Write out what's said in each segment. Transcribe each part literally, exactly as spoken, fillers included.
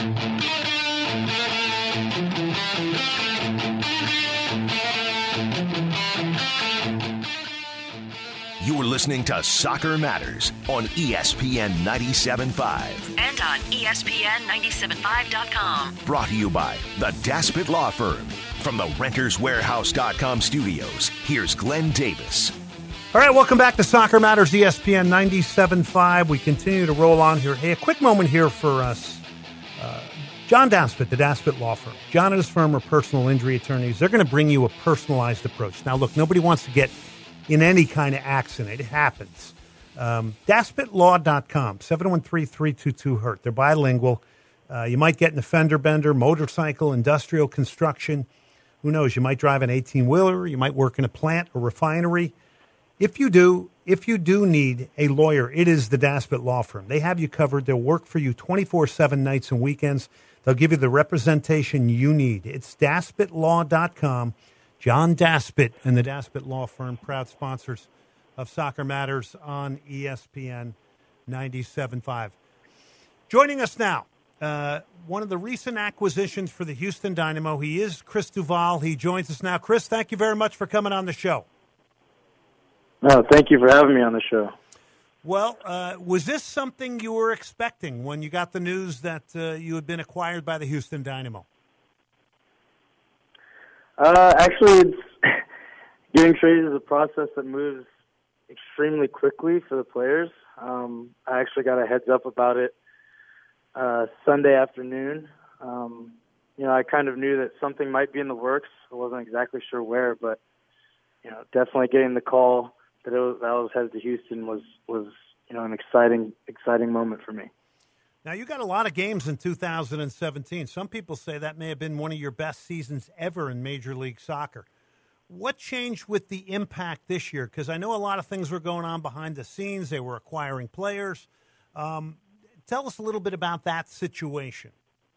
You're listening to Soccer Matters on E S P N ninety-seven point five. And on E S P N ninety-seven point five dot com. Brought to you by the Daspit Law Firm. From the Renters Warehouse dot com studios, here's Glenn Davis. All right, welcome back to Soccer Matters, E S P N ninety-seven point five. We continue to roll on here. Hey, a quick moment here for us. Uh, John Daspit, the Daspit Law Firm. John and his firm are personal injury attorneys. They're going to bring you a personalized approach. Now, look, nobody wants to get in any kind of accident. It happens. Um, Daspit Law dot com, seven one three, three two two, hurt. They're bilingual. Uh, you might get in a fender bender, motorcycle, industrial construction. Who knows? You might drive an eighteen-wheeler. You might work in a plant or refinery. If you do, if you do need a lawyer, it is the Daspit Law Firm. They have you covered. They'll work for you twenty-four seven nights and weekends. They'll give you the representation you need. It's Daspit Law dot com. John Daspit and the Daspit Law Firm, proud sponsors of Soccer Matters on E S P N ninety-seven point five. Joining us now, uh, one of the recent acquisitions for the Houston Dynamo. He is Chris Duval. He joins us now. Chris, thank you very much for coming on the show. No, thank you for having me on the show. Well, uh, was this something you were expecting when you got the news that uh, you had been acquired by the Houston Dynamo? Uh, actually, it's, getting traded is a process that moves extremely quickly for the players. Um, I actually got a heads up about it uh, Sunday afternoon. Um, you know, I kind of knew that something might be in the works. I wasn't exactly sure where, but you know, definitely getting the call that, it was, that I was headed to Houston was was you know an exciting exciting moment for me. Now, you got a lot of games in two thousand seventeen. Some people say that may have been one of your best seasons ever in Major League Soccer. What changed with the Impact this year? Because I know a lot of things were going on behind the scenes. They were acquiring players. Um, tell us a little bit about that situation.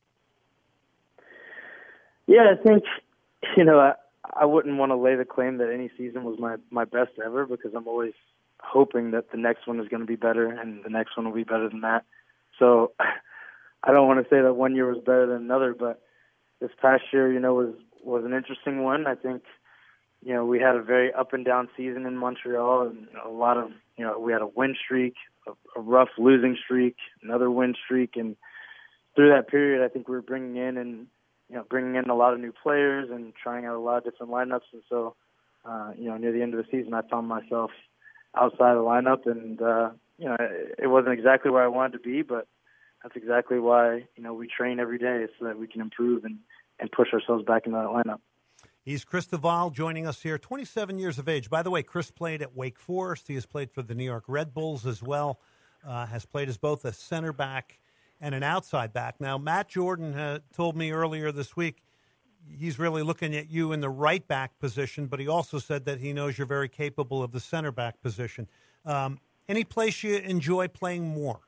Yeah, I think, you know, I, I wouldn't want to lay the claim that any season was my, my best ever, because I'm always hoping that the next one is going to be better and the next one will be better than that. So I don't want to say that one year was better than another, but this past year, you know, was, was an interesting one. I think, you know, we had a very up and down season in Montreal, and a lot of, you know, we had a win streak, a, a rough losing streak, another win streak. And through that period, I think we were bringing in and, you know, bringing in a lot of new players and trying out a lot of different lineups. And so, uh, you know, near the end of the season, I found myself outside the lineup, and, uh, you know, it wasn't exactly where I wanted to be, but that's exactly why, you know, we train every day so that we can improve and, and push ourselves back into that lineup. He's Chris Duval joining us here, twenty-seven years of age. By the way, Chris played at Wake Forest. He has played for the New York Red Bulls as well, uh, has played as both a center back and an outside back. Now, Matt Jordan uh, told me earlier this week he's really looking at you in the right back position, but he also said that he knows you're very capable of the center back position. Um, Any place you enjoy playing more?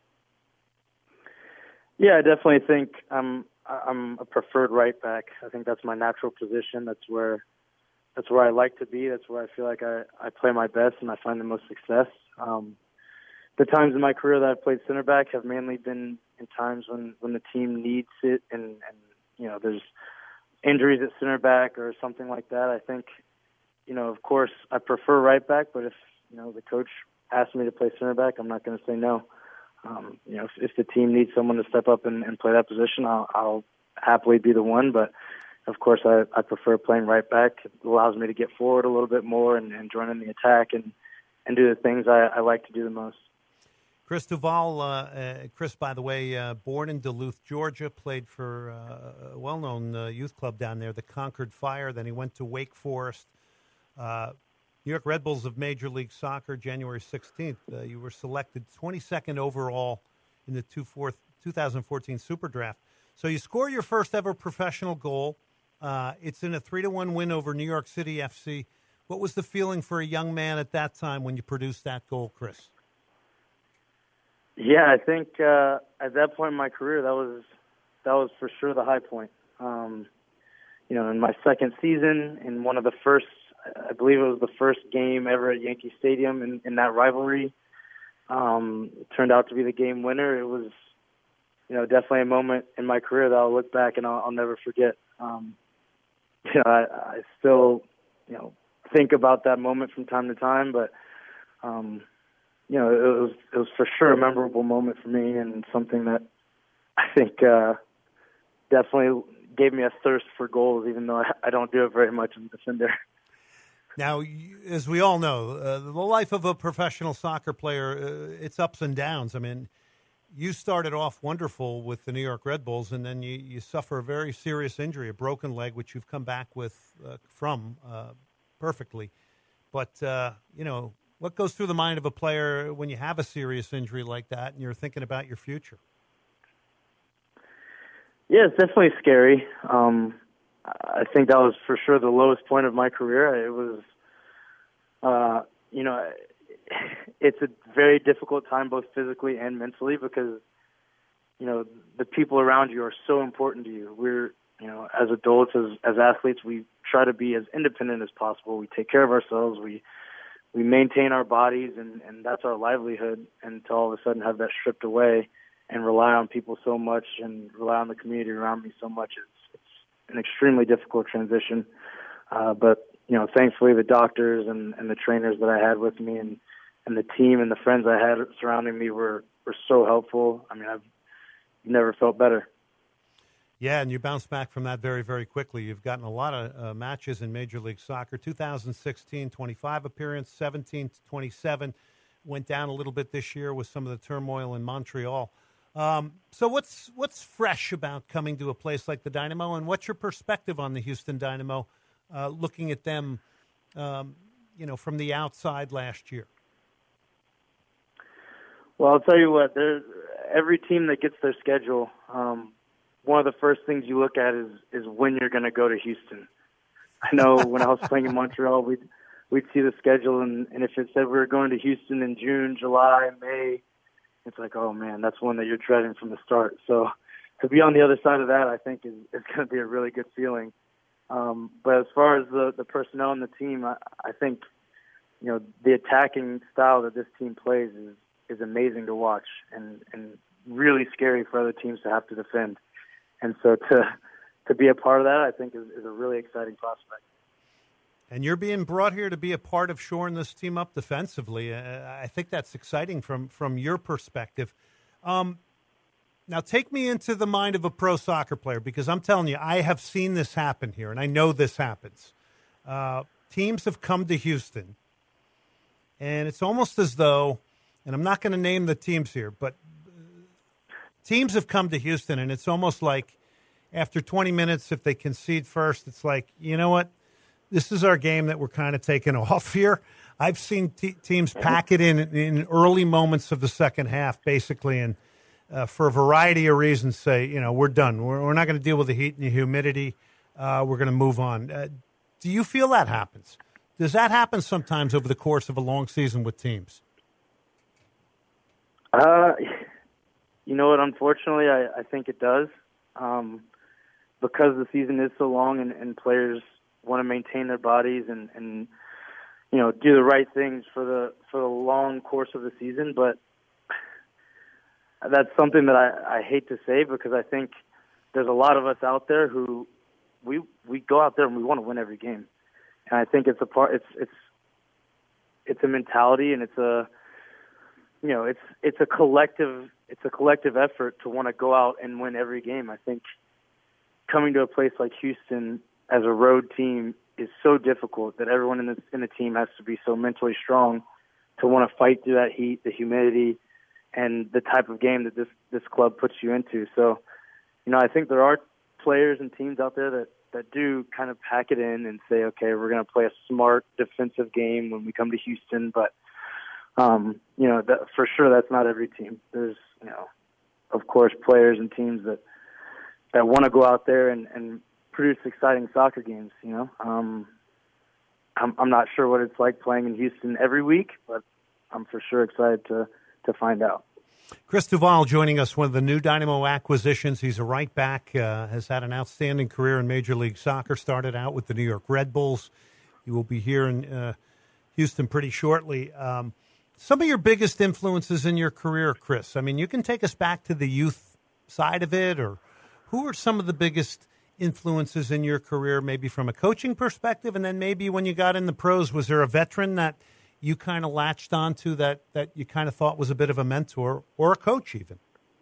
Yeah, I definitely think I'm I'm a preferred right back. I think that's my natural position. That's where that's where I like to be. That's where I feel like I, I play my best and I find the most success. Um, the times in my career that I've played center back have mainly been in times when, when the team needs it and, and you know there's injuries at center back or something like that. I think, you know, of course, I prefer right back, but if you know the coach asked me to play center back, I'm not going to say no. Um, you know, if, if the team needs someone to step up and, and play that position, I'll, I'll happily be the one. But of course, I, I prefer playing right back. It allows me to get forward a little bit more and, and join in the attack and, and do the things I, I like to do the most. Chris Duval, uh, uh, Chris, by the way, uh, born in Duluth, Georgia, played for uh, a well-known uh, youth club down there, the Concord Fire. Then he went to Wake Forest. Uh, New York Red Bulls of Major League Soccer, January sixteenth. Uh, you were selected twenty-second overall in the two thousand fourteen Super Draft. So you score your first ever professional goal. Uh, it's in a three to one win over New York City F C. What was the feeling for a young man at that time when you produced that goal, Chris? Yeah, I think uh, at that point in my career, that was that was for sure the high point. Um, you know, in my second season, in one of the first, I believe it was the first game ever at Yankee Stadium in, in that rivalry. Um, it turned out to be the game winner. It was you know, definitely a moment in my career that I'll look back and I'll, I'll never forget. Um, you know, I, I still, you know, think about that moment from time to time, but, um, you know, it was, it was for sure a memorable moment for me and something that I think uh, definitely gave me a thirst for goals, even though I, I don't do it very much as a defender. Now, as we all know, uh, the life of a professional soccer player, uh, it's ups and downs. I mean, you started off wonderful with the New York Red Bulls, and then you, you suffer a very serious injury, a broken leg, which you've come back with uh, from uh, perfectly. But, uh, you know, what goes through the mind of a player when you have a serious injury like that and you're thinking about your future? Yeah, it's definitely scary. Um, I think that was for sure the lowest point of my career. It was, uh, you know, it's a very difficult time both physically and mentally because, you know, the people around you are so important to you. We're, you know, as adults, as, as athletes, we try to be as independent as possible. We take care of ourselves. We we maintain our bodies, and, and that's our livelihood. And to all of a sudden have that stripped away and rely on people so much and rely on the community around me so much, it's, it's an extremely difficult transition. Uh, but, you know, thankfully the doctors and, and the trainers that I had with me and, and the team and the friends I had surrounding me were, were so helpful. I mean, I've never felt better. Yeah, and you bounced back from that very, very quickly. You've gotten a lot of uh, matches in Major League Soccer. two thousand sixteen, twenty-five appearance, seventeen to twenty-seven. Went down a little bit this year with some of the turmoil in Montreal. Um, so what's what's fresh about coming to a place like the Dynamo, and what's your perspective on the Houston Dynamo, uh, looking at them, um, you know, from the outside last year? Well, I'll tell you what, there's every team that gets their schedule, um, one of the first things you look at is, is when you're going to go to Houston. I know when I was playing in Montreal, we'd, we'd see the schedule, and, and if it said we were going to Houston in June, July, May, it's like, oh, man, that's one that you're dreading from the start. So to be on the other side of that, I think, is, is going to be a really good feeling. Um, but as far as the, the personnel and the team, I, I think, you know, the attacking style that this team plays is, is amazing to watch and, and really scary for other teams to have to defend. And so to to be a part of that, I think, is, is a really exciting prospect. And you're being brought here to be a part of shoring this team up defensively. Uh, I think that's exciting from, from your perspective. Um, now, take me into the mind of a pro soccer player, because I'm telling you, I have seen this happen here, and I know this happens. Uh, teams have come to Houston, and it's almost as though, and I'm not going to name the teams here, but teams have come to Houston, and it's almost like after twenty minutes, if they concede first, it's like, you know what? This is our game that we're kind of taking off here. I've seen t- teams pack it in in early moments of the second half, basically, and uh, for a variety of reasons say, you know, we're done. We're, we're not going to deal with the heat and the humidity. Uh, we're going to move on. Uh, do you feel that happens? Does that happen sometimes over the course of a long season with teams? Uh, you know what? Unfortunately, I, I think it does. Um, because the season is so long and, and players want to maintain their bodies and, and, you know, do the right things for the for the long course of the season. But that's something that I, I hate to say, because I think there's a lot of us out there who we we go out there and we want to win every game. And I think it's a part it's it's it's a mentality, and it's a you know, it's it's a collective it's a collective effort to want to go out and win every game. I think coming to a place like Houston as a road team is so difficult that everyone in the in the team has to be so mentally strong to want to fight through that heat, the humidity, and the type of game that this this club puts you into. So, you know, I think there are players and teams out there that, that do kind of pack it in and say, okay, we're going to play a smart defensive game when we come to Houston. But, um, you know, that, for sure that's not every team. There's, you know, of course, players and teams that, that want to go out there and, and produce exciting soccer games, you know. Um, I'm, I'm not sure what it's like playing in Houston every week, but I'm for sure excited to, to find out. Chris Duval joining us, one of the new Dynamo acquisitions. He's a right back, uh, has had an outstanding career in Major League Soccer, started out with the New York Red Bulls. He will be here in uh, Houston pretty shortly. Um, some of your biggest influences in your career, Chris, I mean, you can take us back to the youth side of it, or who are some of the biggest influences in your career, maybe from a coaching perspective, and then maybe when you got in the pros, was there a veteran that you kind of latched onto that, that you kind of thought was a bit of a mentor or a coach even?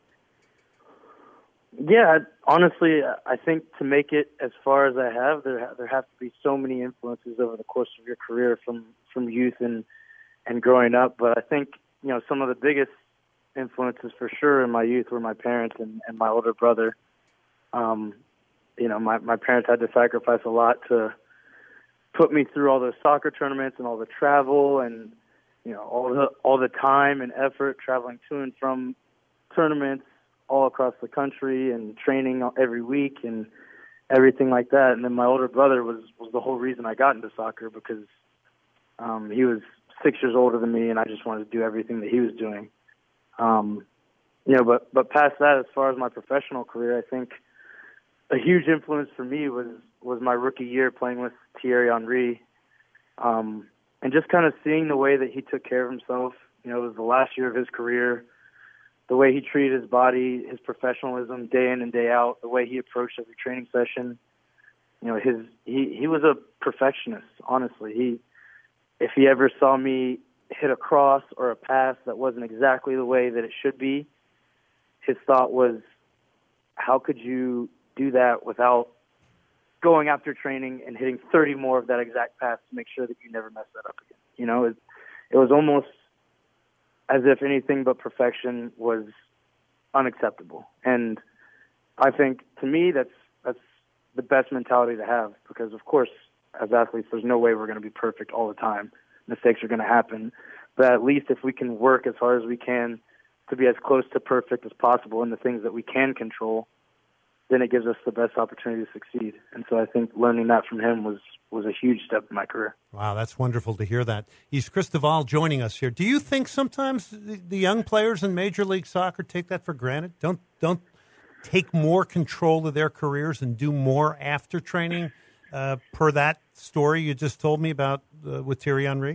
Yeah, honestly, I think to make it as far as I have, there there have to be so many influences over the course of your career from, from youth and, and growing up. But I think, you know, some of the biggest influences for sure in my youth were my parents and, and my older brother. Um, you know, my, my parents had to sacrifice a lot to put me through all those soccer tournaments and all the travel and, you know, all the all the time and effort traveling to and from tournaments all across the country and training every week and everything like that. And then my older brother was, was the whole reason I got into soccer, because um, he was six years older than me and I just wanted to do everything that he was doing. Um, you know, but, but past that, as far as my professional career, I think a huge influence for me was, was my rookie year playing with Thierry Henry. Um, and just kind of seeing the way that he took care of himself. You know, it was the last year of his career. The way he treated his body, his professionalism day in and day out, the way he approached every training session. You know, his he, he was a perfectionist, honestly. He if he ever saw me hit a cross or a pass that wasn't exactly the way that it should be, his thought was, how could you do that without going after training and hitting thirty more of that exact pass to make sure that you never mess that up again? You know, it, it was almost as if anything but perfection was unacceptable. And I think, to me, that's that's the best mentality to have, because, of course, as athletes, there's no way we're going to be perfect all the time. Mistakes are going to happen. But at least if we can work as hard as we can to be as close to perfect as possible in the things that we can control, then it gives us the best opportunity to succeed. And so I think learning that from him was, was a huge step in my career. Wow, that's wonderful to hear that. He's Chris Duvall joining us here. Do you think sometimes the, the young players in Major League Soccer take that for granted? Don't don't take more control of their careers and do more after training, uh, per that story you just told me about uh, with Thierry Henry?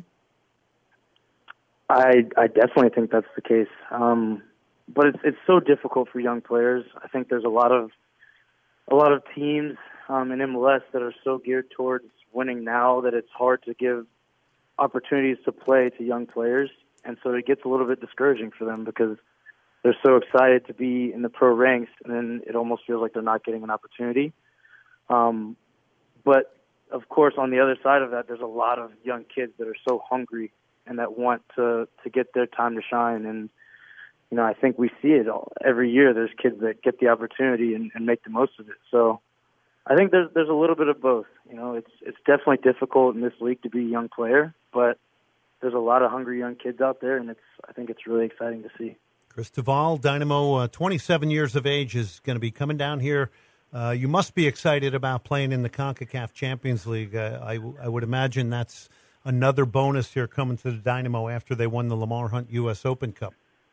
I I definitely think that's the case. Um, but it's it's so difficult for young players. I think there's a lot of a lot of teams um, in M L S that are so geared towards winning now that it's hard to give opportunities to play to young players. And so it gets a little bit discouraging for them because they're so excited to be in the pro ranks, and then it almost feels like they're not getting an opportunity. Um, but, of course, on the other side of that, there's a lot of young kids that are so hungry and that want to, to get their time to shine. And, you know, I think we see it all. Every year there's kids that get the opportunity and, and make the most of it. So I think there's there's a little bit of both. You know, it's it's definitely difficult in this league to be a young player, but there's a lot of hungry young kids out there, and it's I think it's really exciting to see. Chris Duvall, Dynamo, uh, twenty-seven years of age, is going to be coming down here. Uh, you must be excited about playing in the CONCACAF Champions League. Uh, I, I would imagine that's another bonus here coming to the Dynamo after they won the Lamar Hunt U S Open Cup.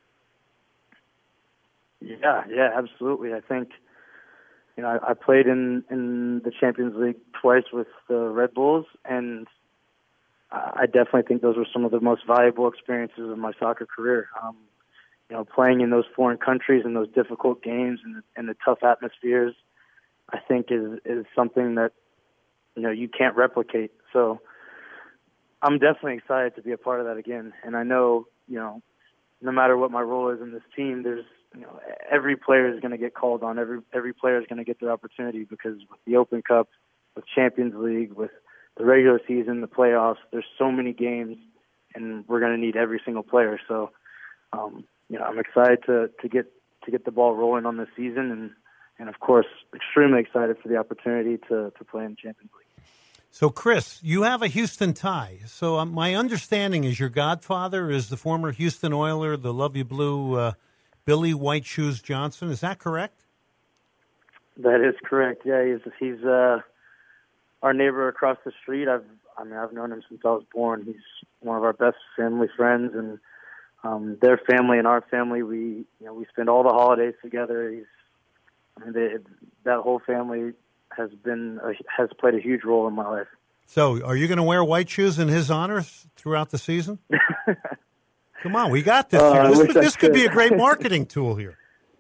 Yeah, yeah, absolutely. I think, you know, I, I played in, in the Champions League twice with the Red Bulls, and I definitely think those were some of the most valuable experiences of my soccer career. Um, you know, playing in those foreign countries and those difficult games and, and the tough atmospheres, I think is is something that, you know, you can't replicate. So I'm definitely excited to be a part of that again. And I know, you know, no matter what my role is in this team, there's, you know, every player is going to get called on. Every every player is going to get their opportunity, because with the Open Cup, with Champions League, with the regular season, the playoffs, there's so many games, and we're going to need every single player. So, um, you know, I'm excited to, to get to get the ball rolling on this season, and, and of course, extremely excited for the opportunity to, to play in the Champions League. So, Chris, you have a Houston tie. So um, my understanding is your godfather is the former Houston Oiler, the Love You Blue, uh, Billy White Shoes Johnson. Is that correct? That is correct. Yeah, he's he's uh, our neighbor across the street. I've I mean I've known him since I was born. He's one of our best family friends, and um, their family and our family, we you know we spend all the holidays together. He's I mean, they, that whole family has been a, has played a huge role in my life. So, are you going to wear white shoes in his honor throughout the season? Come on, we got this. Uh, This, this could. could be a great marketing tool here.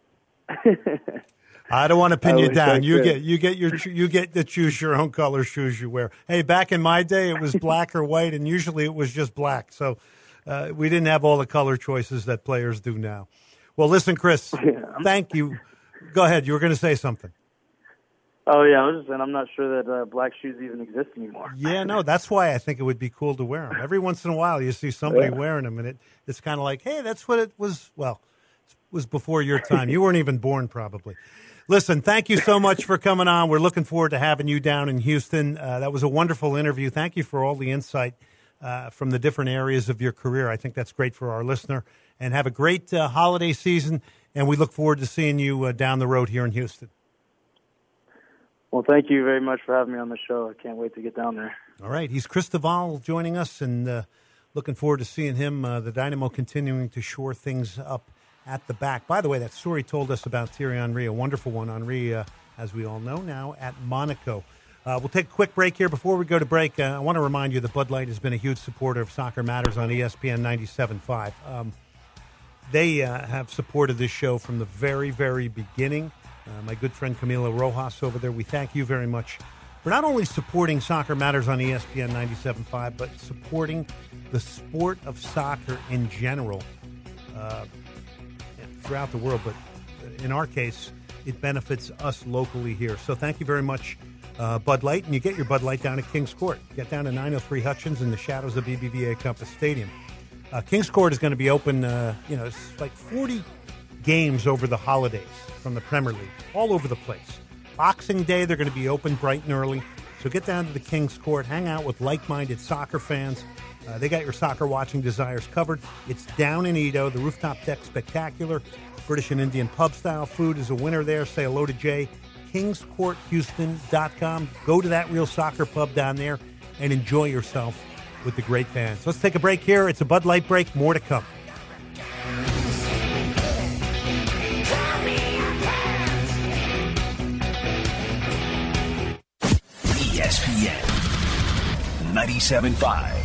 I don't want to pin you down. You could. get you get your you get to choose your own color shoes you wear. Hey, back in my day, it was black or white, and usually it was just black. So uh, we didn't have all the color choices that players do now. Well, listen, Chris, Yeah. thank you. Go ahead. You were going to say something. Oh, yeah, I was just saying I'm not sure that uh, black shoes even exist anymore. Yeah, no, that's why I think it would be cool to wear them. Every once in a while, you see somebody Yeah. wearing them, and it it's kind of like, hey, that's what it was. Well, it was before your time. You weren't even born, probably. Listen, thank you so much for coming on. We're looking forward to having you down in Houston. Uh, that was a wonderful interview. Thank you for all the insight uh, from the different areas of your career. I think that's great for our listener. And have a great uh, holiday season, and we look forward to seeing you uh, down the road here in Houston. Well, thank you very much for having me on the show. I can't wait to get down there. All right. He's Chris Duval joining us, and uh, looking forward to seeing him, uh, the Dynamo continuing to shore things up at the back. By the way, that story told us about Thierry Henry, a wonderful one. Henry, uh, as we all know now, at Monaco. Uh, we'll take a quick break here. Before we go to break, uh, I want to remind you that Bud Light has been a huge supporter of Soccer Matters on E S P N ninety-seven point five. Um, they uh, have supported this show from the very, very beginning. Uh, my good friend Camilo Rojas over there, we thank you very much for not only supporting Soccer Matters on E S P N ninety-seven point five, but supporting the sport of soccer in general. Uh, throughout the world, but in our case, it benefits us locally here. So thank you very much, uh, Bud Light. And you get your Bud Light down at Kings Court. Get down to nine oh three Hutchins in the shadows of B B V A Compass Stadium. Uh, Kings Court is going to be open, uh, you know, it's like forty games over the holidays from the Premier League, all over the place. Boxing Day, they're going to be open bright and early. So get down to the Kings Court, hang out with like-minded soccer fans. Uh, they got your soccer watching desires covered. It's down in Edo, the rooftop deck spectacular. British and Indian pub style food is a winner there. Say hello to Jay. kings court houston dot com. Go to that real soccer pub down there and enjoy yourself with the great fans. Let's take a break here. It's a Bud Light break. More to come. E S P N ninety-seven point five.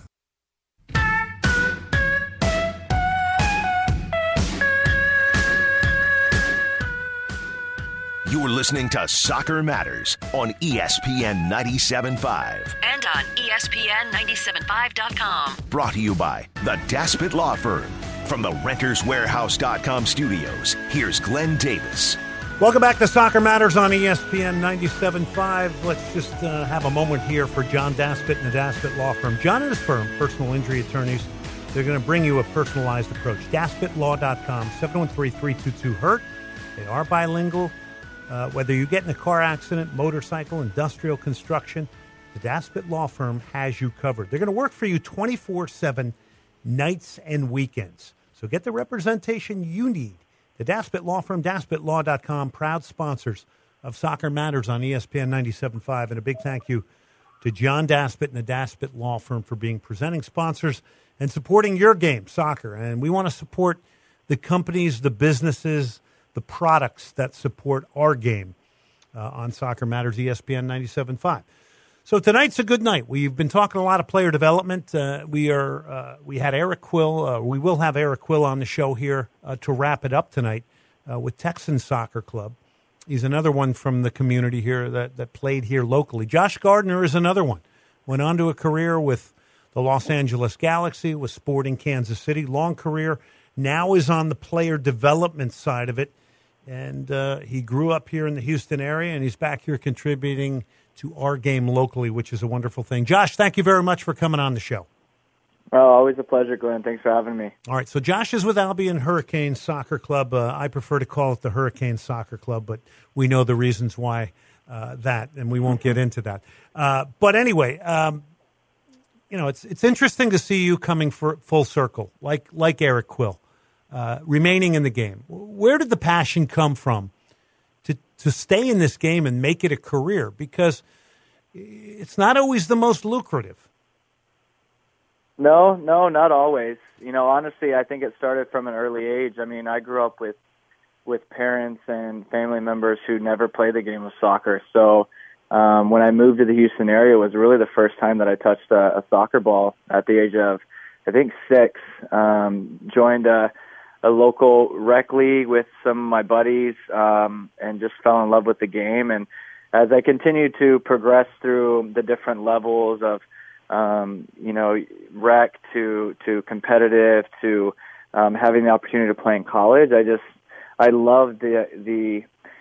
You're listening to Soccer Matters on E S P N ninety-seven point five. And on E S P N ninety-seven point five dot com. Brought to you by the Daspit Law Firm. From the renters warehouse dot com studios, here's Glenn Davis. Welcome back to Soccer Matters on E S P N ninety-seven point five. Let's just uh, have a moment here for John Daspit and the Daspit Law Firm. John and his firm, personal injury attorneys, they're going to bring you a personalized approach. daspit law dot com, seven one three, three two two, hurt. They are bilingual. Uh, whether you get in a car accident, motorcycle, industrial construction, the Daspit Law Firm has you covered. They're going to work for you twenty-four seven, nights and weekends. So get the representation you need. The Daspit Law Firm, daspit law dot com, proud sponsors of Soccer Matters on E S P N ninety-seven point five. And a big thank you to John Daspit and the Daspit Law Firm for being presenting sponsors and supporting your game, soccer. And we want to support the companies, the businesses, the products that support our game uh, on Soccer Matters, E S P N ninety-seven point five. So tonight's a good night. We've been talking a lot of player development. Uh, we are uh, we had Eric Quill. Uh, we will have Eric Quill on the show here uh, to wrap it up tonight uh, with Texan Soccer Club. He's another one from the community here that, that played here locally. Josh Gardner is another one. Went on to a career with the Los Angeles Galaxy, with Sporting Kansas City. Long career. Now is on the player development side of it. And uh, he grew up here in the Houston area, and he's back here contributing to our game locally, which is a wonderful thing. Josh, thank you very much for coming on the show. Oh, always a pleasure, Glenn. Thanks for having me. All right, so Josh is with Albion Hurricane Soccer Club. Uh, I prefer to call it the Hurricane Soccer Club, but we know the reasons why uh, that, and we won't get into that. Uh, but anyway, um, you know, it's it's interesting to see you coming for full circle, like like Eric Quill. Uh, remaining in the game. Where did the passion come from to to stay in this game and make it a career? Because it's not always the most lucrative. No, no, not always. You know, honestly, I think it started from an early age. I mean, I grew up with with parents and family members who never played the game of soccer. So um, when I moved to the Houston area, it was really the first time that I touched a, a soccer ball at the age of, I think, six. Um, joined a a local rec league with some of my buddies, um, and just fell in love with the game. And as I continued to progress through the different levels of, um, you know, rec to, to competitive to, um, having the opportunity to play in college, I just, I loved the, the,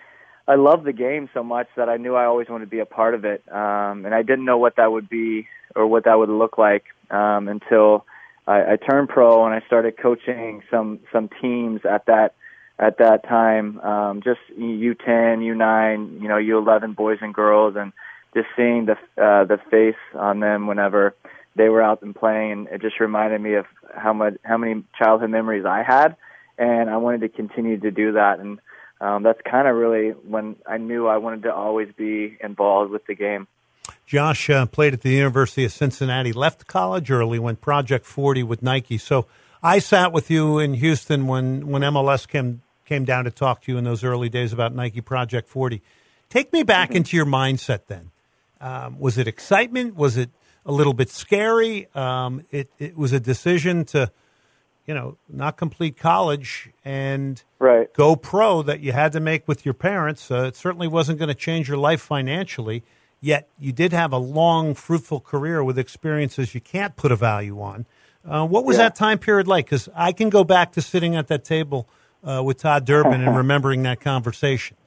I loved the game so much that I knew I always wanted to be a part of it. Um, and I didn't know what that would be or what that would look like, um, until I, I turned pro and I started coaching some, some teams at that, at that time, um, just U ten, U nine, you know, U eleven boys and girls, and just seeing the, uh, the face on them whenever they were out and playing. And it just reminded me of how much, how many childhood memories I had. And I wanted to continue to do that. And, um, that's kind of really when I knew I wanted to always be involved with the game. Josh uh, played at the University of Cincinnati, left college early, went Project forty with Nike. So I sat with you in Houston when, when M L S came came down to talk to you in those early days about Nike Project forty. Take me back mm-hmm. into your mindset then. Um, was it excitement? Was it a little bit scary? Um, it, it was a decision to, you know, not complete college and right. go pro that you had to make with your parents. Uh, it certainly wasn't going to change your life financially. Yet you did have a long, fruitful career with experiences you can't put a value on. Uh, what was yeah. that time period like? Because I can go back to sitting at that table uh, with Todd Durbin and remembering that conversation.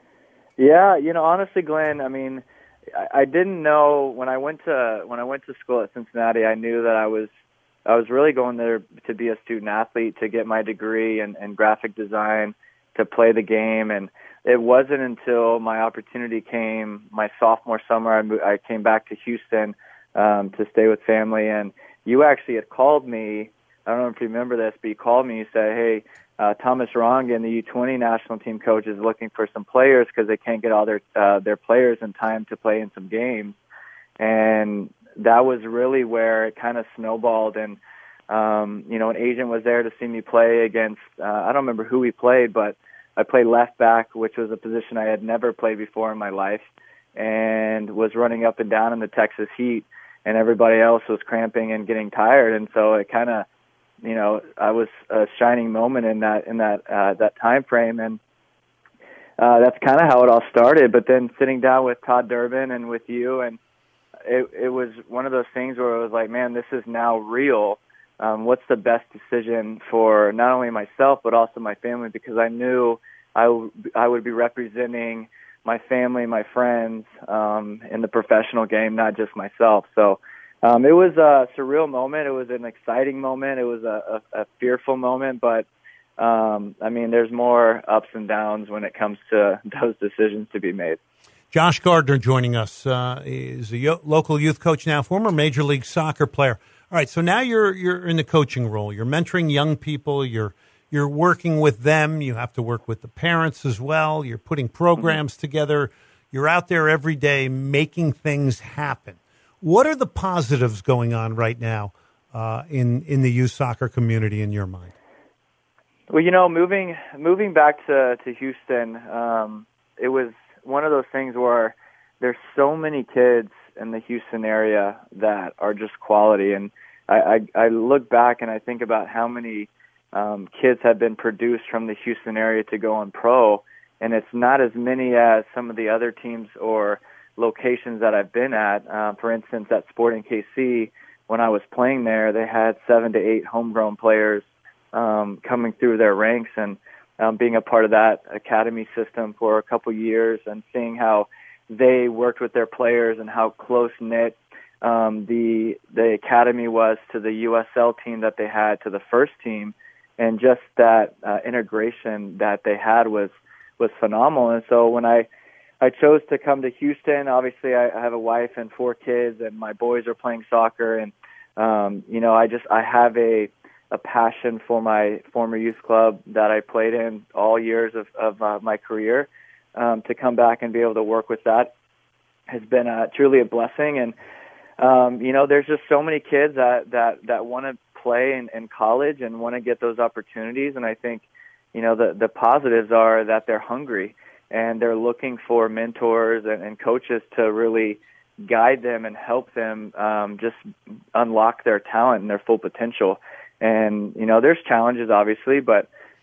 Yeah, you know, honestly, Glenn, I mean, I, I didn't know when I went to when I went to school at Cincinnati. I knew that I was I was really going there to be a student athlete, to get my degree in, in graphic design, to play the game, and it wasn't until my opportunity came my sophomore summer, I, moved, I came back to Houston um, to stay with family, and you actually had called me. I don't know if you remember this, but you called me. You said, hey, uh, Thomas Rongen, the U twenty national team coach, is looking for some players because they can't get all their uh, their players in time to play in some games. And that was really where it kind of snowballed. And, um, you know, an agent was there to see me play against, uh, I don't remember who we played, but I played left back, which was a position I had never played before in my life, and was running up and down in the Texas heat, and everybody else was cramping and getting tired. And so it kind of, you know, I was a shining moment in that, in that, uh, that time frame. And, uh, that's kind of how it all started. But then sitting down with Todd Durbin and with you, and it, it was one of those things where it was like, man, this is now real. Um, what's the best decision for not only myself, but also my family, because I knew I, w- I would be representing my family, my friends, um, in the professional game, not just myself. So um, it was a surreal moment. It was an exciting moment. It was a, a, a fearful moment, but um, I mean, there's more ups and downs when it comes to those decisions to be made. Josh Gardner joining us. Uh, is a yo- local youth coach now, former Major League Soccer player. All right, so now you're you're in the coaching role. You're mentoring young people. You're you're working with them. You have to work with the parents as well. You're putting programs mm-hmm. together. You're out there every day making things happen. What are the positives going on right now uh, in in the youth soccer community in your mind? Well, you know, moving moving back to to Houston, um, it was one of those things where there's so many kids in the Houston area that are just quality. And I, I, I look back and I think about how many um, kids have been produced from the Houston area to go on pro, and it's not as many as some of the other teams or locations that I've been at. Uh, for instance, at Sporting K C, when I was playing there, they had seven to eight homegrown players um, coming through their ranks, and um, being a part of that academy system for a couple years and seeing how they worked with their players and how close-knit um, the the academy was to the U S L team that they had to the first team, and just that uh, integration that they had was was phenomenal. And so when I I chose to come to Houston, obviously I, I have a wife and four kids, and my boys are playing soccer, and um, you know I just I have a a passion for my former youth club that I played in all years of of uh, my career. Um, to come back and be able to work with that has been uh, truly a blessing. And, um, you know, there's just so many kids that, that, that want to play in, in college and want to get those opportunities. And I think, you know, the, the positives are that they're hungry and they're looking for mentors and, and coaches to really guide them and help them um, just unlock their talent and their full potential. And, you know, there's challenges, obviously, but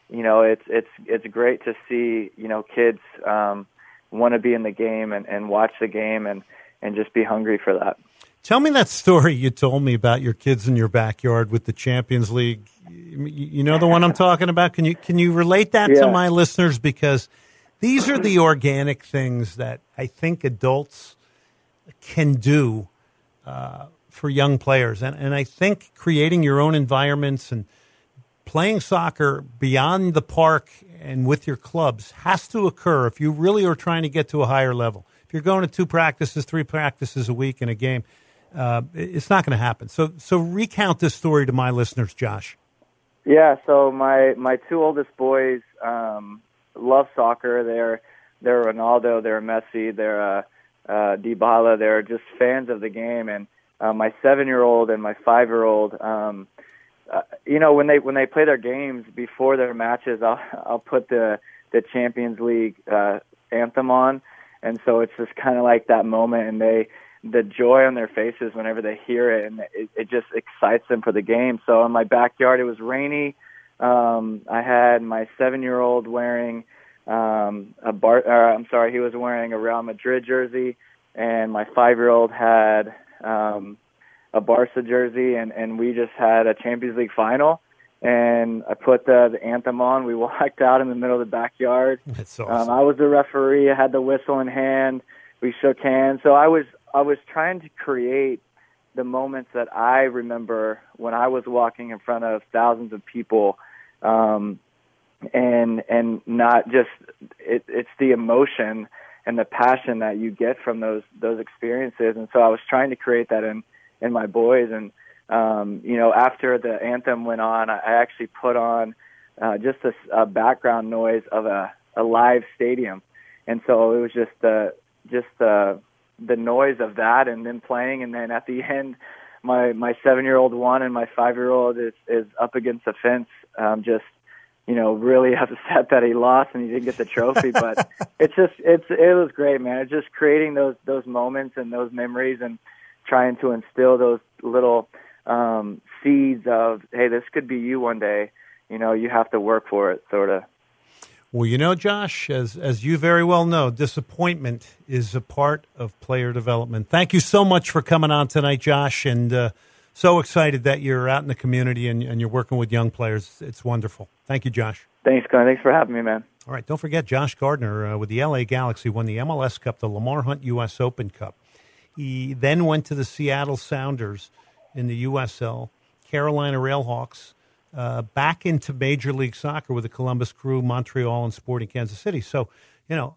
you know, it's it's it's great to see, you know, kids um, want to be in the game and, and watch the game and, and just be hungry for that. Tell me that story you told me about your kids in your backyard with the Champions League. You know the one I'm talking about? Can you can you relate that yeah. to my listeners? Because these are the organic things that I think adults can do uh, for young players. And, and I think creating your own environments and playing soccer beyond the park and with your clubs has to occur if you really are trying to get to a higher level. If you're going to two practices, three practices a week in a game, uh, it's not going to happen. So so recount this story to my listeners, Josh. Yeah, so my, my two oldest boys um, love soccer. They're they're Ronaldo, they're Messi, they're uh, uh, Dybala. They're just fans of the game. And uh, my seven-year-old and my five-year-old, um, uh, you know, when they when they play their games before their matches, I'll I'll put the the Champions League uh, anthem on, and so it's just kind of like that moment, and they. the joy on their faces whenever they hear it, and it, it just excites them for the game. So in my backyard, it was rainy. Um, I had my seven-year-old wearing um, a bar. Or, I'm sorry, he was wearing a Real Madrid jersey, and my five-year-old had um, a Barca jersey, and, and we just had a Champions League final. And I put the, the anthem on. We walked out in the middle of the backyard. That's awesome. Um, I was the referee. I had the whistle in hand. We shook hands. So I was I was trying to create the moments that I remember when I was walking in front of thousands of people, um, and and not just it, it's the emotion and the passion that you get from those those experiences. And so I was trying to create that in, in my boys. And um, you know, after the anthem went on, I actually put on uh, just a, a background noise of a, a live stadium, and so it was just the just the the noise of that and then playing. And then at the end, my, my seven-year-old won and my five-year-old is, is up against the fence, um, just, you know, really upset that he lost and he didn't get the trophy. But it's just, it's, it was great, man. It's just creating those, those moments and those memories and trying to instill those little, um, seeds of, hey, this could be you one day. You know, you have to work for it, sort of. Well, you know, Josh, as as you very well know, disappointment is a part of player development. Thank you so much for coming on tonight, Josh, and uh, so excited that you're out in the community and, and you're working with young players. It's wonderful. Thank you, Josh. Thanks, Glenn. Thanks for having me, man. All right, don't forget, Josh Gardner uh, with the L A Galaxy won the M L S Cup, the Lamar Hunt U S Open Cup. He then went to the Seattle Sounders in the U S L, Carolina Railhawks, Uh, back into Major League Soccer with the Columbus Crew, Montreal, and Sporting Kansas City. So, you know,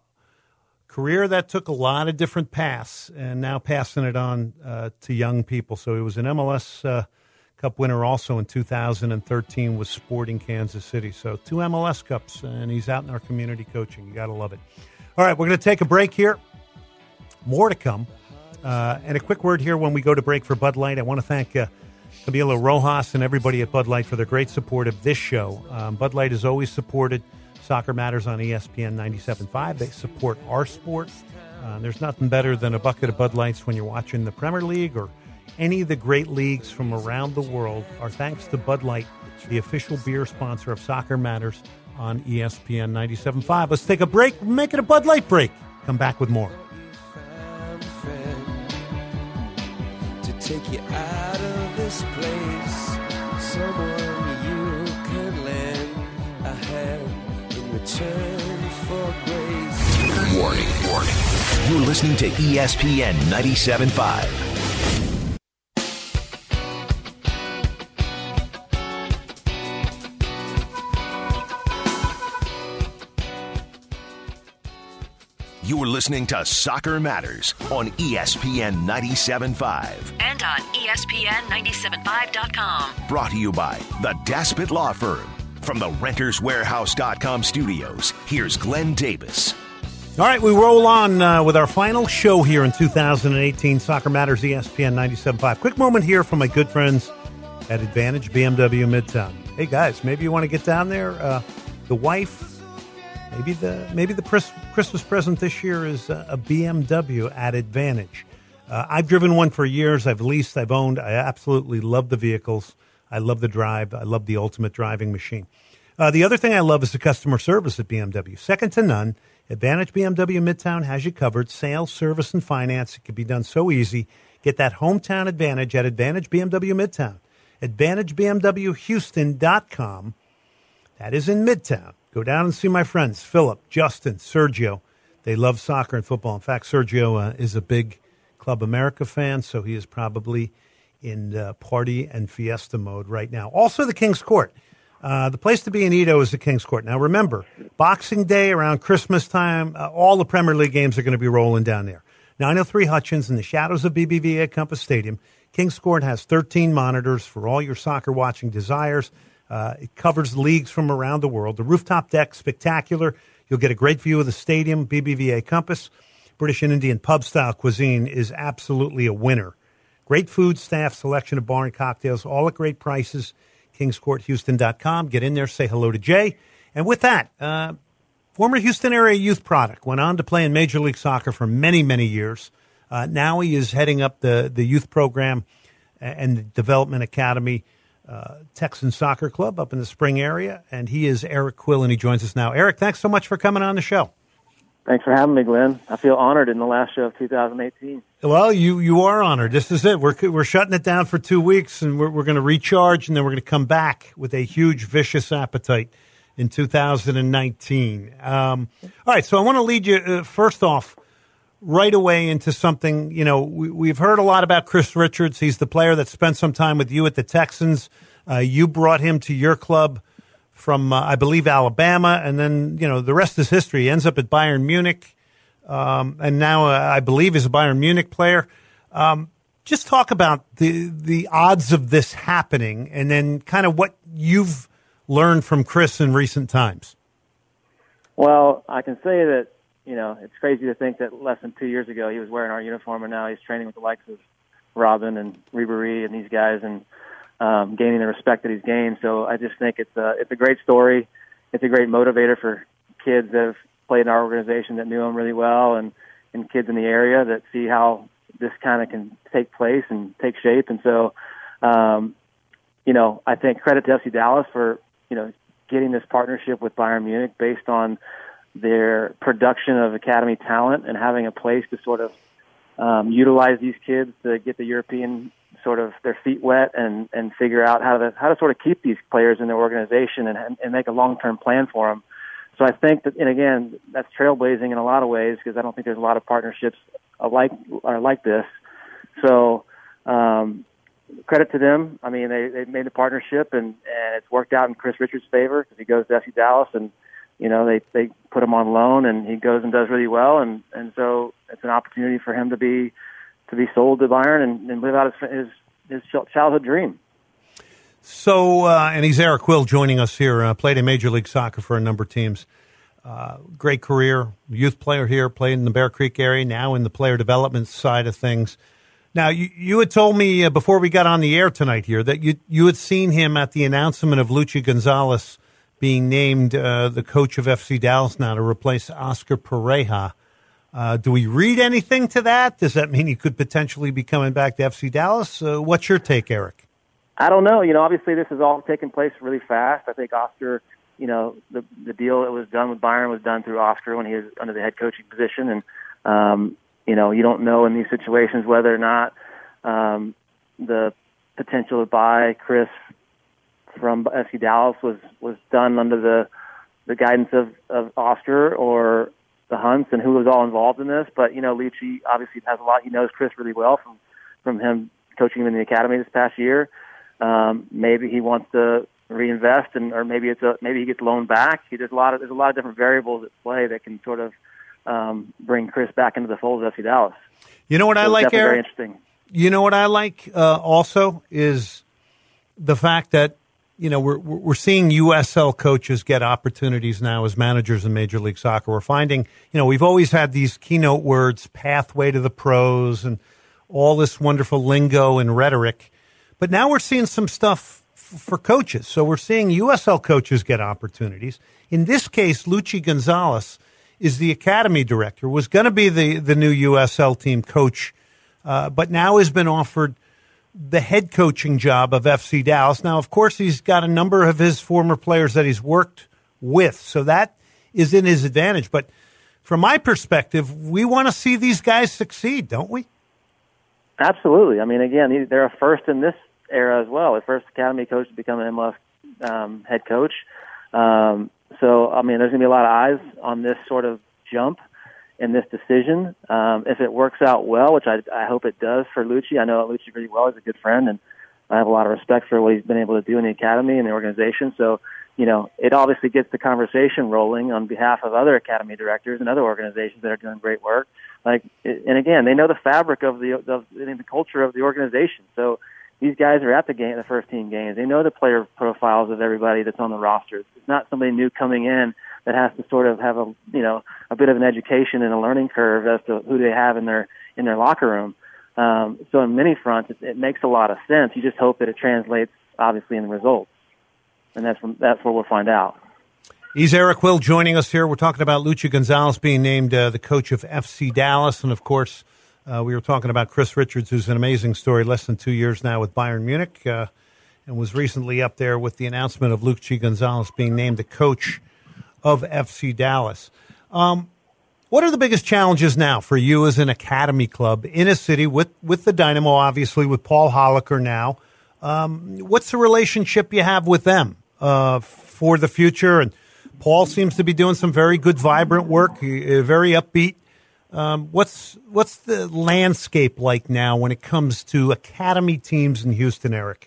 career that took a lot of different paths and now passing it on uh, to young people. So he was an M L S uh, Cup winner also in two thousand thirteen with Sporting Kansas City. So two M L S Cups, and he's out in our community coaching. You got to love it. All right, we're going to take a break here. More to come. Uh, and a quick word here when we go to break for Bud Light. I want to thank uh, Camilo Rojas and everybody at Bud Light for their great support of this show. Um, Bud Light has always supported Soccer Matters on E S P N ninety-seven point five. They support our sport. Uh, there's nothing better than a bucket of Bud Lights when you're watching the Premier League or any of the great leagues from around the world. Our thanks to Bud Light, the official beer sponsor of Soccer Matters on E S P N ninety-seven point five. Let's take a break. Make it a Bud Light break. Come back with more. Take you out of this place, someone you can lend a hand in return for grace. Warning, warning. You're listening to E S P N ninety-seven point five. You're listening to Soccer Matters on E S P N ninety-seven point five. And on E S P N ninety-seven point five dot com. Brought to you by the Daspit Law Firm. From the Renters Warehouse dot com studios, here's Glenn Davis. All right, we roll on uh, with our final show here in two thousand eighteen, Soccer Matters, E S P N ninety-seven point five. Quick moment here from my good friends at Advantage B M W Midtown. Hey, guys, maybe you want to get down there. Uh, the wife... Maybe the maybe the Christmas present this year is a B M W at Advantage. Uh, I've driven one for years. I've leased. I've owned. I absolutely love the vehicles. I love the drive. I love the ultimate driving machine. Uh, the other thing I love is the customer service at B M W. Second to none. Advantage B M W Midtown has you covered. Sales, service, and finance. It can be done so easy. Get that hometown advantage at Advantage B M W Midtown. Advantage B M W Houston dot com. That is in Midtown. Go down and see my friends, Philip, Justin, Sergio. They love soccer and football. In fact, Sergio uh, is a big Club America fan, so he is probably in uh, party and fiesta mode right now. Also, the King's Court. Uh, the place to be in Edo is the King's Court. Now, remember, Boxing Day, around Christmas time, uh, all the Premier League games are going to be rolling down there. nine oh three Hutchins in the shadows of B B V A Compass Stadium. King's Court has thirteen monitors for all your soccer watching desires. Uh, it covers leagues from around the world. The rooftop deck, spectacular. You'll get a great view of the stadium, B B V A Compass. British and Indian pub-style cuisine is absolutely a winner. Great food, staff, selection of bar and cocktails, all at great prices. Kings Court Houston dot com. Get in there, say hello to Jay. And with that, uh, former Houston area youth product, went on to play in Major League Soccer for many, many years. Uh, now he is heading up the, the youth program and the Development Academy uh, Texan Soccer Club up in the Spring area. And he is Eric Quill, and he joins us now. Eric, thanks so much for coming on the show. Thanks for having me, Glenn. I feel honored in the last show of two thousand eighteen. Well, you, you are honored. This is it. We're we're shutting it down for two weeks, and we're we're going to recharge, and then we're going to come back with a huge, vicious appetite in two thousand nineteen. Um, all right, so I want to lead you uh, first off right away into something. You know, we, we've heard a lot about Chris Richards. He's the player that spent some time with you at the Texans. Uh, you brought him to your club from, uh, I believe, Alabama, and then, you know, the rest is history. He ends up at Bayern Munich, um, and now uh, I believe is a Bayern Munich player. Um, just talk about the the odds of this happening, and then kind of what you've learned from Chris in recent times. Well, I can say that, you know, it's crazy to think that less than two years ago he was wearing our uniform, and now he's training with the likes of Robin and Ribéry and these guys, and Um, gaining the respect that he's gained. So I just think it's a, it's a great story. It's a great motivator for kids that have played in our organization that knew him really well, and, and kids in the area that see how this kind of can take place and take shape. And so, um, you know, I think credit to F C Dallas for, you know, getting this partnership with Bayern Munich based on their production of academy talent and having a place to sort of um, utilize these kids to get the European sort of their feet wet and, and figure out how to how to sort of keep these players in their organization and, and make a long-term plan for them. So I think that, and again, that's trailblazing in a lot of ways because I don't think there's a lot of partnerships like are like this. So um, credit to them. I mean, they they made the partnership and, and it's worked out in Chris Richards' favor because he goes to F C Dallas and you know they they put him on loan and he goes and does really well and and so it's an opportunity for him to be. to be sold to Bayern and, and live out his, his his childhood dream. So, uh, and he's Eric Quill joining us here. Uh, played in Major League Soccer for a number of teams. Uh, great career, youth player here, played in the Bear Creek area, now in the player development side of things. Now, you, you had told me uh, before we got on the air tonight here that you you had seen him at the announcement of Luchi Gonzalez being named uh, the coach of F C Dallas now to replace Oscar Pareja. Uh, do we read anything to that? Does that mean he could potentially be coming back to F C Dallas? Uh, what's your take, Eric? I don't know. You know, obviously this has all taken place really fast. I think Oscar, you know, the the deal that was done with Bayern was done through Oscar when he was under the head coaching position. And, um, you know, you don't know in these situations whether or not um, the potential to buy Chris from F C Dallas was, was done under the, the guidance of, of Oscar or the Hunts and who was all involved in this. But, you know, Luchi obviously has a lot. He knows Chris really well from, from him coaching him in the academy this past year. Um, maybe he wants to reinvest and, or maybe it's a, maybe he gets loaned back. He, there's a lot of, there's a lot of different variables at play that can sort of um, bring Chris back into the fold of F C Dallas. You know what so I like, Eric? Very interesting. You know what I like uh, also is the fact that, you know, we're we're seeing U S L coaches get opportunities now as managers in Major League Soccer. We're finding, you know, we've always had these keynote words, pathway to the pros, and all this wonderful lingo and rhetoric. But now we're seeing some stuff f- for coaches. So we're seeing U S L coaches get opportunities. In this case, Luchi Gonzalez is the academy director, was going to be the, the new U S L team coach, uh, but now has been offered the head coaching job of F C Dallas. Now, of course, he's got a number of his former players that he's worked with, so that is in his advantage. But from my perspective, we want to see these guys succeed, don't we? Absolutely. I mean, again, they're a first in this era as well. The first academy coach to become an M L S um, head coach. Um, so, I mean, there's going to be a lot of eyes on this sort of jump in this decision. Um, if it works out well, which I, I hope it does for Lucci. I know Lucci pretty well. He's a good friend, and I have a lot of respect for what he's been able to do in the academy and the organization. So, you know, it obviously gets the conversation rolling on behalf of other academy directors and other organizations that are doing great work. Like, and again, they know the fabric of the of the culture of the organization. So these guys are at the game, the first team games. They know the player profiles of everybody that's on the roster. It's not somebody new coming in that has to sort of have a you know a bit of an education and a learning curve as to who they have in their in their locker room. Um, so on many fronts, it, it makes a lot of sense. You just hope that it translates, obviously, in the results, and that's that's where we'll find out. He's Eric Will joining us here. We're talking about Lucci Gonzalez being named uh, the coach of F C Dallas, and of course, uh, we were talking about Chris Richards, who's an amazing story, less than two years now with Bayern Munich, uh, and was recently up there with the announcement of Lucci Gonzalez being named the coach of F C Dallas. Um, what are the biggest challenges now for you as an academy club in a city with, with the Dynamo, obviously, with Paul Holliker now? Um, what's the relationship you have with them uh, for the future? And Paul seems to be doing some very good, vibrant work, uh, very upbeat. Um, what's what's the landscape like now when it comes to academy teams in Houston, Eric?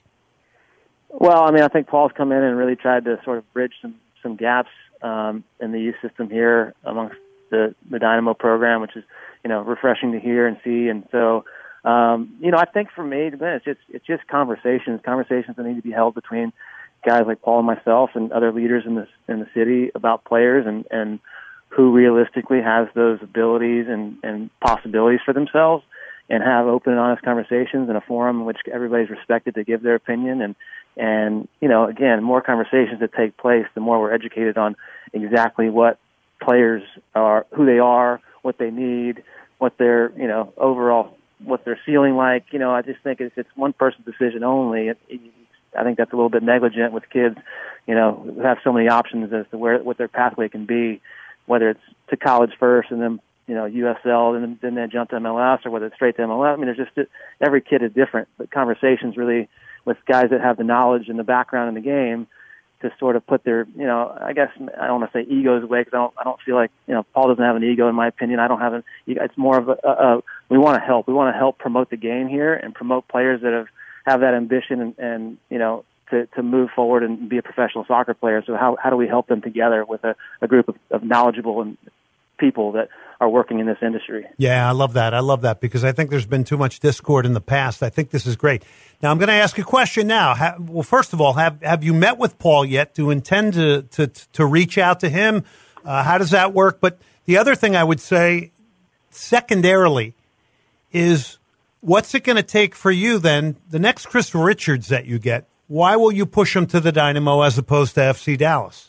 Well, I mean, I think Paul's come in and really tried to sort of bridge some, some gaps um, in the youth system here amongst the, the Dynamo program, which is, you know, refreshing to hear and see. And so, um, you know, I think for me, it's just, it's just conversations, conversations that need to be held between guys like Paul and myself and other leaders in this in the city about players and, and who realistically has those abilities and, and possibilities for themselves, and have open and honest conversations in a forum in which everybody's respected to give their opinion. And, and you know, again, more conversations that take place, the more we're educated on exactly what players are, who they are, what they need, what their, you know, overall, what they're feeling like. You know, I just think if it's one person's decision only, it, it, I think that's a little bit negligent with kids, you know, who have so many options as to where what their pathway can be, whether it's to college first and then, you know, U S L and then, then they jump to M L S, or whether it's straight to M L S. I mean, there's just, every kid is different, but conversations really with guys that have the knowledge and the background in the game to sort of put their, you know, I guess I don't want to say egos away, because I don't, I don't feel like, you know, Paul doesn't have an ego in my opinion. I don't have an, it's more of a, a, a we want to help. We want to help promote the game here and promote players that have, have that ambition and, and you know, to, to move forward and be a professional soccer player. So how, how do we help them together with a, a group of, of knowledgeable and people that are working in this industry? Yeah, I love that. I love that because I think there's been too much discord in the past. I think this is great. Now, I'm going to ask a question now. Ha- well, first of all, have have you met with Paul yet? Do you intend to, to, to reach out to him? Uh, how does that work? But the other thing I would say, secondarily, is what's it going to take for you then, the next Chris Richards that you get, why will you push him to the Dynamo as opposed to F C Dallas?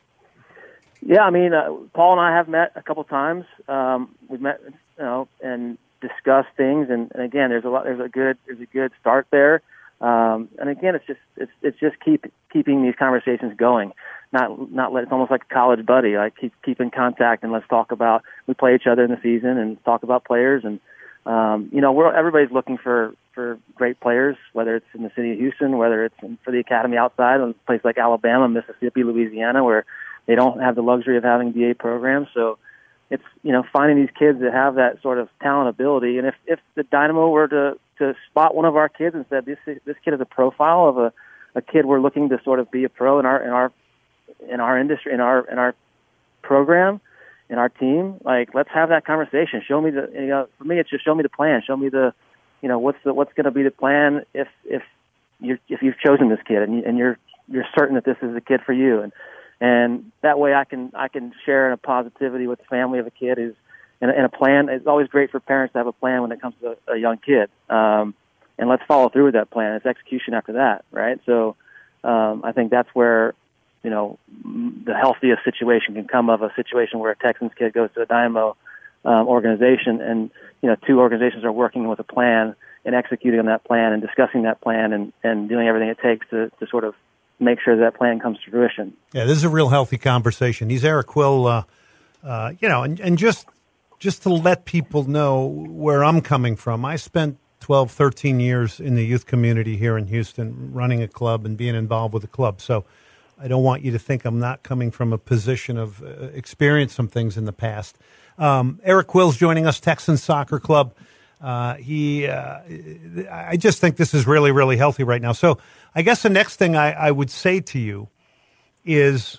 Yeah, I mean, uh, Paul and I have met a couple times. Um, we've met, you know, and discussed things. And, and again, there's a lot. There's a good. There's a good start there. Um, and again, it's just it's it's just keep keeping these conversations going. Not not let it's almost like a college buddy. Like keep keep in contact and let's talk about. We play each other in the season and talk about players. And um, you know, we're everybody's looking for for great players, whether it's in the city of Houston, whether it's in, for the academy outside, in a place like Alabama, Mississippi, Louisiana, where they don't have the luxury of having D A programs. So it's, you know, finding these kids that have that sort of talent ability. And if, if the Dynamo were to, to spot one of our kids and said, this, this kid is a profile of a, a kid we're looking to sort of be a pro in our, in our, in our industry, in our, in our program, in our team, like, let's have that conversation. Show me the, you know, for me, it's just show me the plan. Show me the, you know, what's the, what's going to be the plan if, if you're, if you've chosen this kid and, you, and you're, you're certain that this is the kid for you. And, And that way I can I can share in a positivity with the family of a kid who's and, and a plan. It's always great for parents to have a plan when it comes to a, a young kid. Um, and let's follow through with that plan. It's execution after that, right? So um, I think that's where, you know, the healthiest situation can come of a situation where a Texans kid goes to a Dynamo um, organization and, you know, two organizations are working with a plan and executing on that plan and discussing that plan and, and doing everything it takes to, to sort of make sure that plan comes to fruition. Yeah, this is a real healthy conversation. He's Eric Quill, uh, uh, you know, and, and just just to let people know where I'm coming from. I spent twelve, thirteen years in the youth community here in Houston, running a club and being involved with a club. So I don't want you to think I'm not coming from a position of uh, experienced some things in the past. Um, Eric Quill's joining us, Texans Soccer Club. Uh, he, uh, I just think this is really, really healthy right now. So I guess the next thing I, I would say to you is,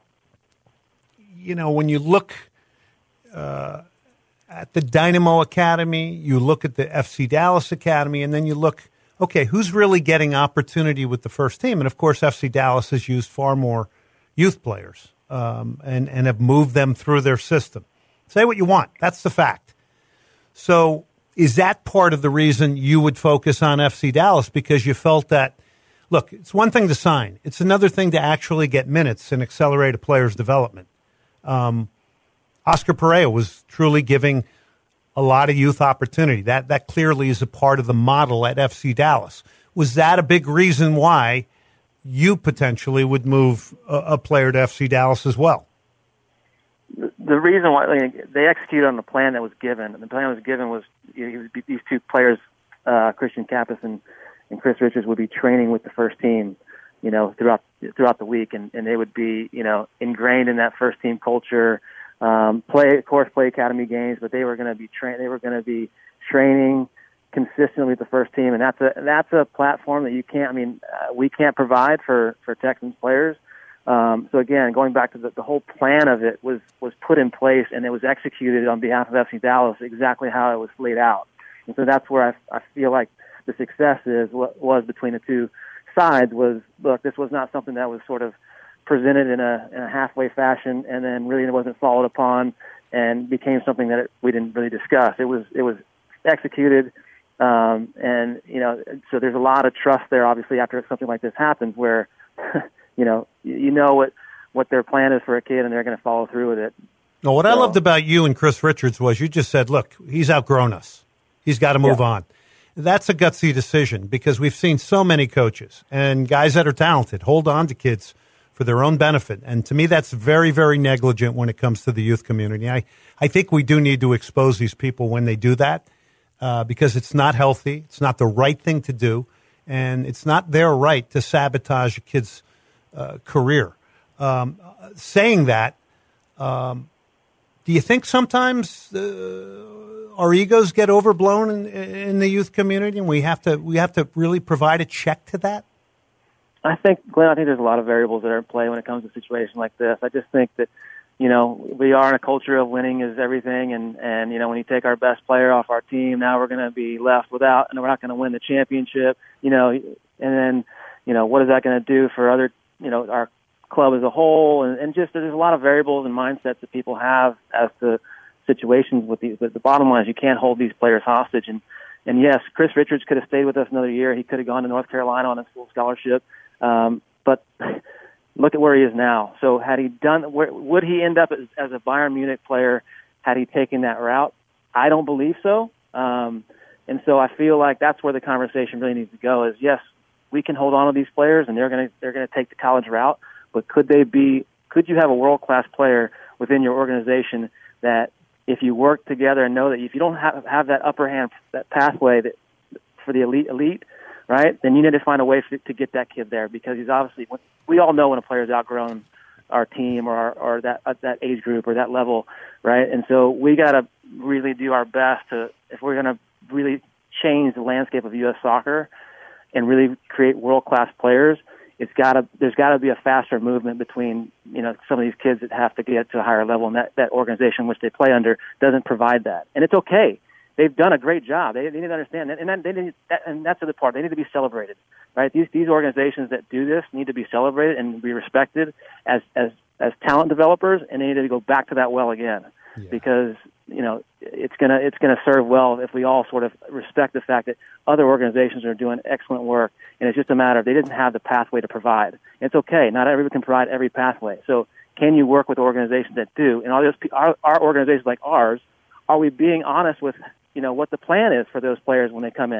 you know, when you look uh, at the Dynamo Academy, you look at the F C Dallas Academy, and then you look, okay, who's really getting opportunity with the first team? And, of course, F C Dallas has used far more youth players um, and, and have moved them through their system. Say what you want. That's the fact. So is that part of the reason you would focus on F C Dallas? Because you felt that, look, it's one thing to sign. It's another thing to actually get minutes and accelerate a player's development. Um, Oscar Pereira was truly giving a lot of youth opportunity. That that clearly is a part of the model at F C Dallas. Was that a big reason why you potentially would move a, a player to F C Dallas as well? The reason why, like, they executed on the plan that was given, and the plan that was given was, you know, these two players, uh, Christian Kappas and, and Chris Richards, would be training with the first team, you know, throughout throughout the week, and, and they would be, you know, ingrained in that first team culture. Um, play, of course, play academy games, but they were going to be train. They were going to be training consistently with the first team, and that's a that's a platform that you can't. I mean, uh, we can't provide for for Texans players. Um, so again, going back to the, the whole plan of it was, was put in place, and it was executed on behalf of F C Dallas exactly how it was laid out. And so that's where I, I feel like the success is what was between the two sides was, look, this was not something that was sort of presented in a, in a halfway fashion and then really wasn't followed upon and became something that it, we didn't really discuss. It was it was executed, um, and you know, so there's a lot of trust there. Obviously, after something like this happens, where you know, you know what, what their plan is for a kid, and they're going to follow through with it. No, what so, I loved about you and Chris Richards was you just said, look, he's outgrown us. He's got to move yeah. on. That's a gutsy decision because we've seen so many coaches and guys that are talented hold on to kids for their own benefit. And to me, that's very, very negligent when it comes to the youth community. I, I think we do need to expose these people when they do that uh, because it's not healthy. It's not the right thing to do. And it's not their right to sabotage a kid's Uh, career. Um, saying that, um, do you think sometimes uh, our egos get overblown in, in the youth community, and we have to we have to really provide a check to that? I think, Glenn, I think there's a lot of variables that are at play when it comes to a situation like this. I just think that, you know, we are in a culture of winning is everything, and, and you know, when you take our best player off our team, now we're going to be left without, and we're not going to win the championship, you know, and then, you know, what is that going to do for other, you know, our club as a whole, and, and just there's a lot of variables and mindsets that people have as to situations with these. But the bottom line is you can't hold these players hostage. And, and yes, Chris Richards could have stayed with us another year. He could have gone to North Carolina on a full scholarship. Um, but look at where he is now. So had he done, where, would he end up as, as a Bayern Munich player had he taken that route? I don't believe so. Um, and so I feel like that's where the conversation really needs to go is, yes, we can hold on to these players, and they're going to they're going to take the college route. But could they be? Could you have a world class player within your organization that, if you work together and know that if you don't have have that upper hand, that pathway that for the elite elite, right? Then you need to find a way for, to get that kid there because he's obviously. We all know when a player's outgrown our team or our, or that uh, that age group or that level, right? And so we got to really do our best to if we're going to really change the landscape of U S soccer and really create world-class players, it's got to there's got to be a faster movement between you know some of these kids that have to get to a higher level, and that, that organization which they play under doesn't provide that. And it's okay; they've done a great job. They, they need to understand that, and that, they need that, and that's the other part. They need to be celebrated, right? These these organizations that do this need to be celebrated and be respected as as as talent developers, and they need to go back to that well again, yeah. because you know it's gonna it's gonna serve well if we all sort of respect the fact that other organizations are doing excellent work, and it's just a matter of they didn't have the pathway to provide. It's okay, not everyone can provide every pathway. So can you work with organizations that do? And all those our, our organizations like ours, are we being honest with you know what the plan is for those players when they come in?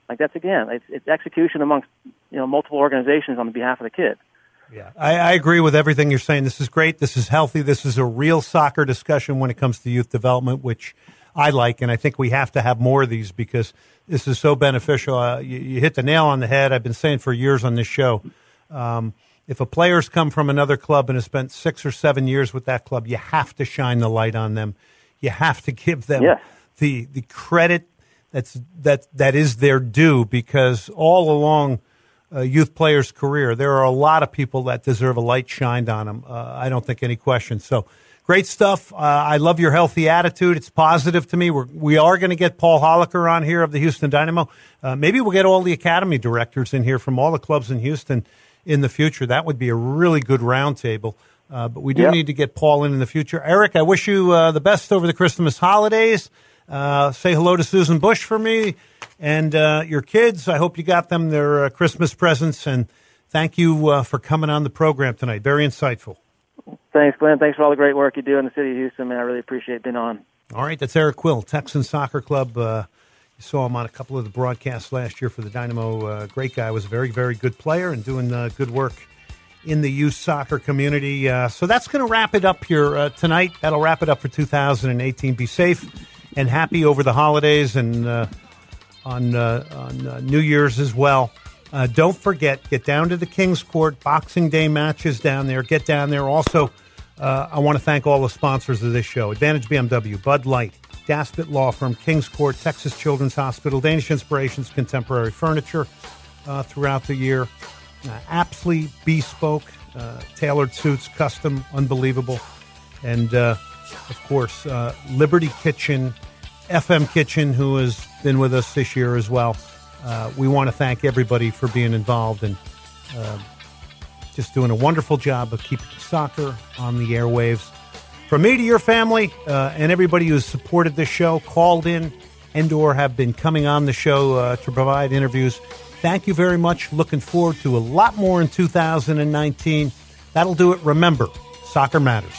Like that's again, it's, it's execution amongst you know multiple organizations on behalf of the kid. Yeah, I, I agree with everything you're saying. This is great. This is healthy. This is a real soccer discussion when it comes to youth development, which I like, and I think we have to have more of these because this is so beneficial. Uh, you, you hit the nail on the head. I've been saying for years on this show, um, if a player's come from another club and has spent six or seven years with that club, you have to shine the light on them. You have to give them yeah. the the credit that's that that is their due because all along a youth player's career, there are a lot of people that deserve a light shined on them. Uh, I don't think any question. So great stuff. Uh, I love your healthy attitude. It's positive to me. We're, we are going to get Paul Holliker on here of the Houston Dynamo. Uh, maybe we'll get all the academy directors in here from all the clubs in Houston in the future. That would be a really good roundtable. Uh, but we do yep. need to get Paul in in the future. Eric, I wish you uh, the best over the Christmas holidays. Uh, say hello to Susan Bush for me and uh, your kids. I hope you got them their uh, Christmas presents. And thank you uh, for coming on the program tonight. Very insightful. Thanks, Glenn. Thanks for all the great work you do in the city of Houston, man. I really appreciate being on. All right, that's Eric Quill, Texan Soccer Club. Uh, you saw him on a couple of the broadcasts last year for the Dynamo. Uh, great guy. Was a very, very good player and doing uh, good work in the youth soccer community. Uh, so that's going to wrap it up here uh, tonight. That'll wrap it up for two thousand eighteen. Be safe and happy over the holidays and uh, on, uh, on uh, New Year's as well. Uh, don't forget, get down to the Kings Court. Boxing Day matches down there. Get down there. Also, uh, I want to thank all the sponsors of this show. Advantage B M W, Bud Light, Daspit Law Firm, Kings Court, Texas Children's Hospital, Danish Inspirations, Contemporary Furniture uh, throughout the year. Uh, Apsley Bespoke, uh, tailored suits, custom, unbelievable. And, uh, of course, uh, Liberty Kitchen, F M Kitchen, who has been with us this year as well. Uh, we want to thank everybody for being involved and uh, just doing a wonderful job of keeping soccer on the airwaves. From me to your family uh, and everybody who's supported this show, called in, and or have been coming on the show uh, to provide interviews, thank you very much. Looking forward to a lot more in two thousand nineteen. That'll do it. Remember, soccer matters.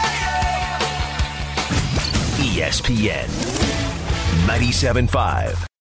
E S P N ninety-seven point five.